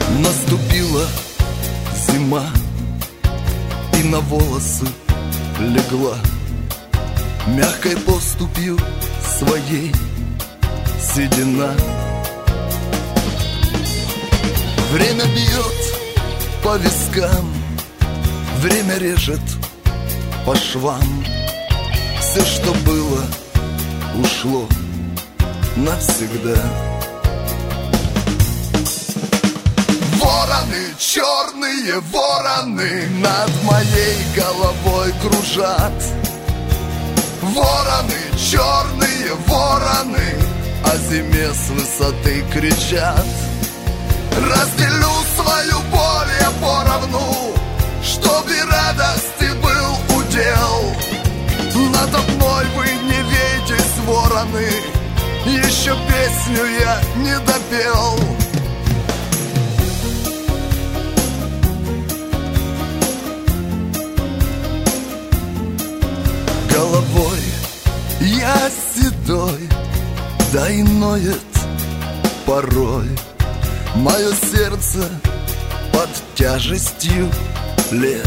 Наступила зима, и на волосы легла мягкой поступью своей седина. Время бьет по вискам, время режет по швам. Все, что было, ушло навсегда. Вороны, черные вороны над моей головой кружат. Вороны, черные вороны о зиме с высоты кричат. Разделю свою боль я поровну, чтоб и радости был удел. Надо мной вы не вейтесь, вороны, еще песню я не допел. Головой я седой, да и ноет порой мое сердце под тяжестью лет.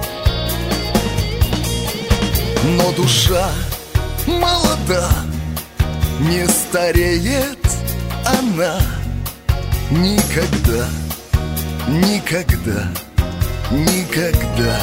Но душа молода, не стареет она никогда, никогда, никогда.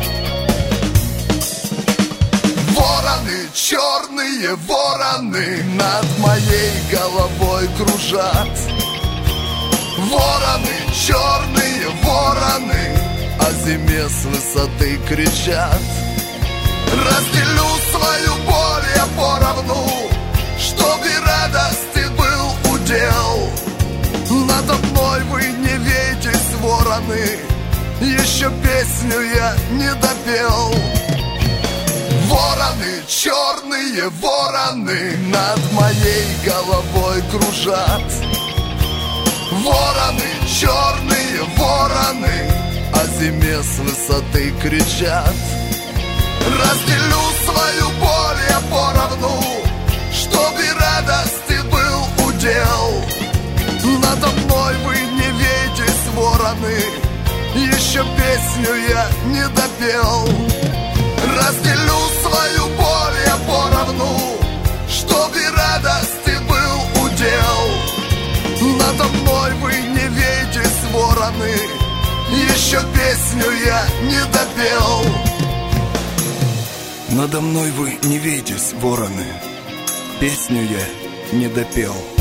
Вороны, черные вороны над моей головой кружат. Вороны, черные вороны о зиме с высоты кричат. Разделю свою боль я поровну, чтоб и радости был удел. Надо мной вы не вейтесь, вороны, еще песню я не допел. Вороны, черные вороны над моей головой кружат. Вороны, черные вороны о зиме с высоты кричат. Разделю свою боль я поровну, чтоб и радости был удел. Надо мной вы не вейтесь, вороны, еще песню я не допел. Разделю свою боль я поровну, чтоб и радости был удел. Надо мной вы не вейтесь, вороны, еще песню я не допел. Надо мной вы не вейтесь, вороны, песню я не допел.